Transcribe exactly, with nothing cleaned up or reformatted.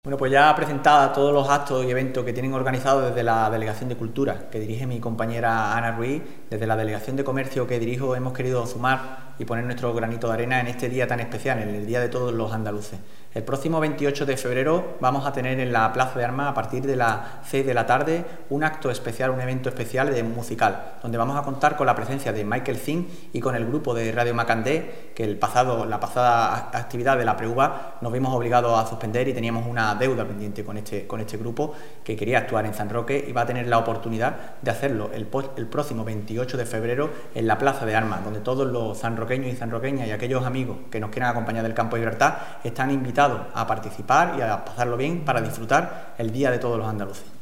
Bueno, pues ya presentada todos los actos y eventos que tienen organizados desde la Delegación de Cultura, que dirige mi compañera Ana Ruiz, desde la Delegación de Comercio que dirijo, hemos querido sumar y poner nuestro granito de arena en este día tan especial, en el Día de Todos los Andaluces. El próximo veintiocho de febrero vamos a tener en la Plaza de Armas, a partir de las seis de la tarde, un acto especial, un evento especial de musical, donde vamos a contar con la presencia de Michael Zin y con el grupo de Radio Macandé, que el pasado, la pasada actividad de la PREUVA nos vimos obligados a suspender y teníamos una deuda pendiente con este, con este grupo que quería actuar en San Roque y va a tener la oportunidad de hacerlo el, el próximo veintiocho de febrero en la Plaza de Armas, donde todos los sanroqueños y sanroqueñas y aquellos amigos que nos quieran acompañar del Campo de Gibraltar están invitados a participar y a pasarlo bien para disfrutar el Día de Todos los Andaluces.